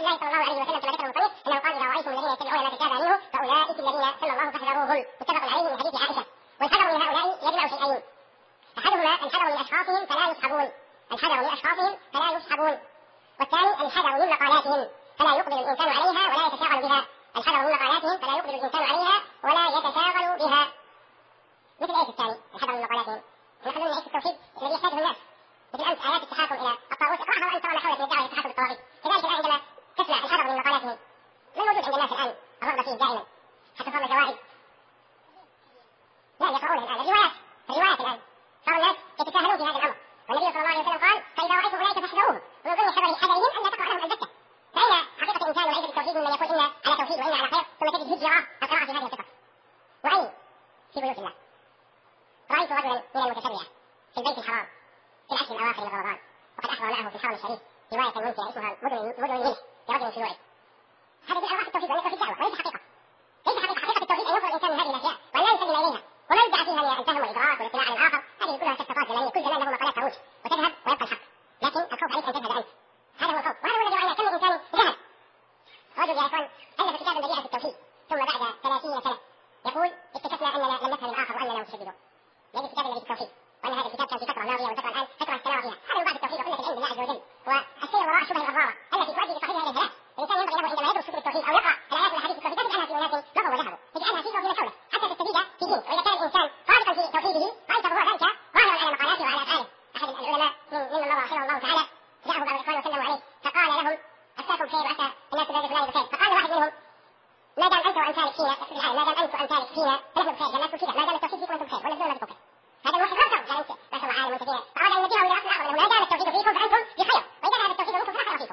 الله صلى الله عليه وسلم كما ذكر المصنف انه قال: اذا رايتم الذين يتبعون ما تشابه منه فاولئك الذين سمى الله فاحذروهم. متفق عليه من حديث عائشه. والحذر من هؤلاء يجمع شيئين: احدهما الحذر من اشخاصهم فلا يصحبون، والثاني الحذر من مقالاتهم فلا يقبل الانسان عليها ولا يتشاغل بها. مثل ايش الثاني؟ الحذر من مقالاتهم نحن نعيش التوحيد الذي يحتاجه الناس، مثل امس ايات التحاكم الى الطاغوت اقراها وانت وما حولك من الدعوه للتحاكم الطواغيت. كذلك الان عندما تسمع الحذر من مقالاتهم، ما موجود عند الناس الان الرغبه فيه دائما حتى صار جوائز. لا يقرؤون الان الروايات الان صار الناس يتساهلون في هذا الامر، والنبي صلى الله عليه وسلم قال: فاذا رايتم اولئك فاحذروهم. ومن ضمن حذرهم ان لا تقرا لهم البته. فان حقيقه الانسان وعيد التوحيد من يقول انا على توحيد وانا على خير، ثم تجد هجره القراءه في هذه القصص. وعين في بيوت الله رايت رجلا من المتشرعه في البيت الحرام في العشر الاواخر من رمضان، وقد احضر معه في الحرم الشريف روايه ممتعه اسمها مدن الملح لرجل شيوعي. هذا في انواع التوحيد، وان التوحيد دعوه وليس حقيقه. حقيقه التوحيد ان ينظر الانسان من هذه الاشياء وان لا يسلم اليها، ولا يدعي فيها الفهم والادراك والاطلاع على الاخر. هذه كلها سقطات زمنيه، كل زمان له مقالات تروج وتذهب ويبقى الحق، لكن الخوف عليك ان تذهب انت. هذا هو الخوف، وهذا هو الذي راينا كم من انسان ذهب. رجل يا اخوان الف كتابا بديعا في التوحيد، ثم بعد 30 سنه يقول: اكتشفنا اننا لم نفهم الاخر واننا متشددون. يجد الكتاب الذي في التوحيد، وان هذا الكتاب كان في فتره ماضيه والفتره الان فتره استمر فيها. هذا من بعد التوحيد وقله العلم بالله عز وجل، والسير وراء الشبه الغراره التي تؤدي بصاحبها الى الهلاك. الانسان ينبغي له عندما يدرس كتب التوحيد او يقرا الايات والاحاديث التوحيد لا تجعلها في اناس مضوا وذهبوا، تجعلها فيه وفي من حوله حتى تستفيد في دين. واذا كان الانسان صادقا في توحيده رايت ظهور ذلك ظاهرا على مقالاته وعلى افعاله. احد العلماء ممن مضى رحمه الله تعالى جاءه بعض الاخوان وسلموا عليه فقال لهم: عساكم بخير وعسى الناس بلاد فلان بخير. فقال واحد منهم: ما دام انت وامثالك فينا ما دام انت وامثالك فينا فنحن بخير. الناس كذا ما دام التوحيد فيكم انتم بخير ولا ما بخير. هذا الواحد ما ترى يعني انت ما شاء الله عالم وانت فينا، فاراد ان ينبهه الى اصل الامر انه ما دام التوحيد فيكم فانتم بخير، واذا هذا التوحيد منكم فلا خير فيكم.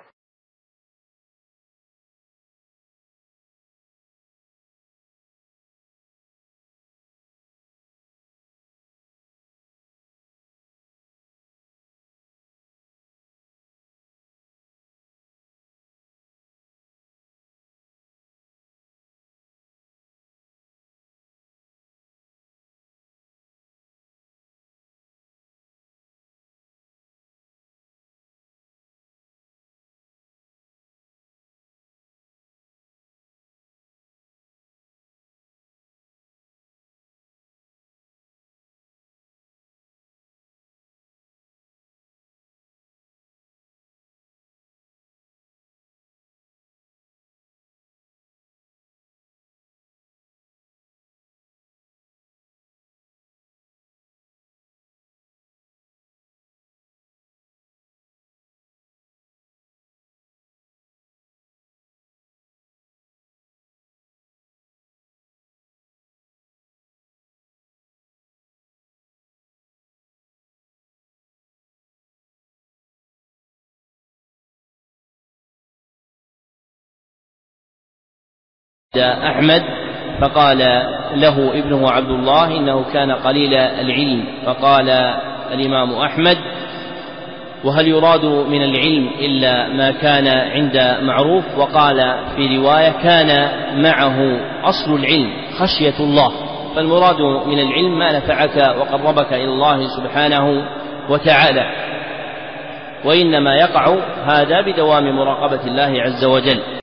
أحمد فقال له ابنه عبد الله إنه كان قليل العلم، فقال الإمام أحمد: وهل يراد من العلم إلا ما كان عند معروف؟ وقال في رواية: كان معه أصل العلم خشية الله. فالمراد من العلم ما نفعك وقربك إلى الله سبحانه وتعالى، وإنما يقع هذا بدوام مراقبة الله عز وجل.